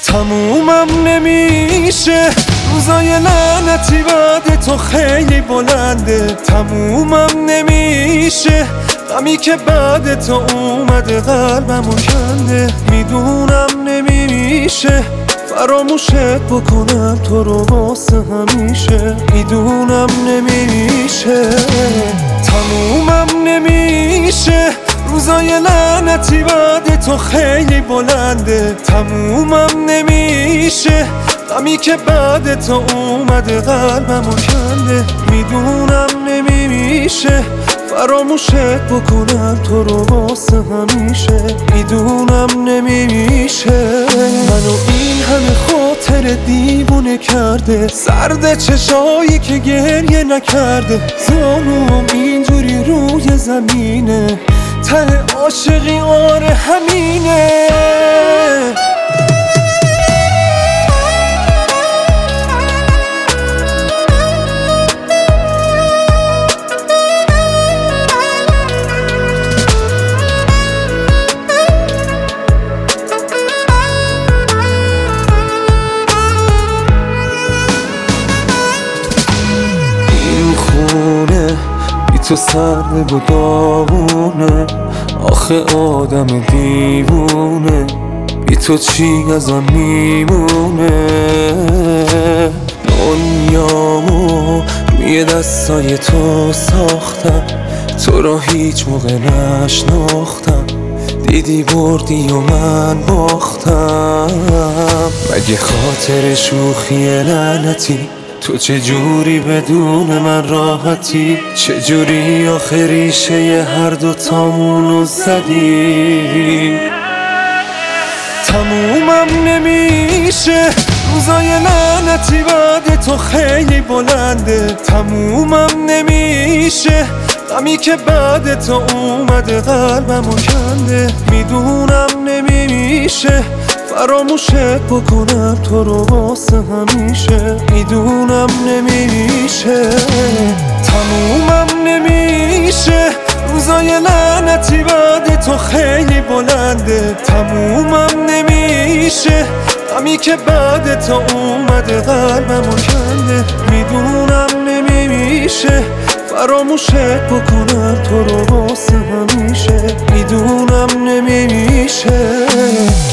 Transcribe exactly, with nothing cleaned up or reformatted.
تمومم نمیشه، روزای لعنتی بعد تو خیلی بلنده. تمومم نمیشه، غمی که بعد تو اومده قلبمو کنده. میدونم نمیشه فراموشت بکنم تو رو واسه همیشه. میدونم نمیشه، تمومم نمیشه، روزای لعنتی بعد تو خیلی بلنده. تمومم نمیشه، غمی که بعد تو اومده قلبمو کنده. میدونم نمیشه فراموشت بکنم تو رو واسه همیشه. میدونم نمیشه، منو این همه خاطر دیوونه کرده. سرد چشایی که گریه نکرده، زانوم اینجوری روی زمینه. ته عاشقی آره همینه. تو سرد و داغونه، آخه آدم دیوونه. بی تو چی ازم میمونه؟ دنیامو روی دستای تو ساختم، تو را هیچ موقع نشناختم. دیدی بردی و من باختم. مگه خاطر شوخی لعنتی تو چجوری بدون من راحتی؟ چجوری آخه ریشه هر دوتامونو زدی؟ تمومم نمیشه، روزای لعنتی بعد تو خیلی بلنده. تمومم نمیشه، غمی که بعد تو اومده قلبمو کنده. میدونم نمیشه فراموشت بکنم تو رو واسه همیشه. میدونم نمیشه، تمومم نمیشه، روزای لعنتی بعد تو خیلی بلنده. تمومم نمیشه، غمی که بعد تو اومده قلبمو کنده. میدونم نمیشه فراموشت بکنم تو رو واسه همیشه. میدونم نمیشه.